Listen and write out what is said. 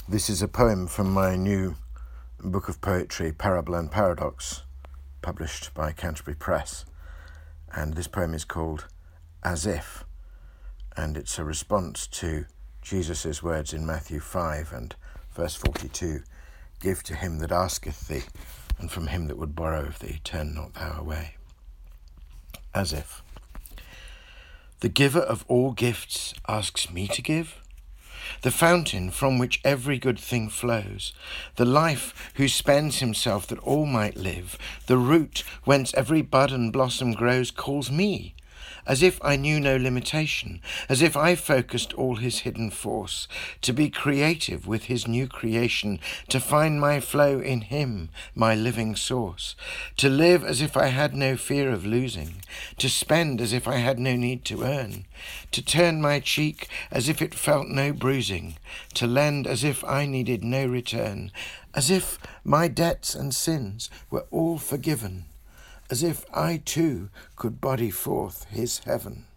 This is a poem from my new book of poetry, Parable and Paradox, published by Canterbury Press. And this poem is called As If, and it's a response to Jesus' words in Matthew 5 and verse 42, "Give to him that asketh thee, and from him that would borrow of thee, turn not thou away." As if. The giver of all gifts asks me to give? The fountain from which every good thing flows, the life who spends himself that all might live, the root whence every bud and blossom grows, calls me, as if I knew no limitation, as if I focused all his hidden force, to be creative with his new creation, to find my flow in him, my living source, to live as if I had no fear of losing, to spend as if I had no need to earn, to turn my cheek as if it felt no bruising, to lend as if I needed no return, as if my debts and sins were all forgiven, as if I too could body forth his heaven.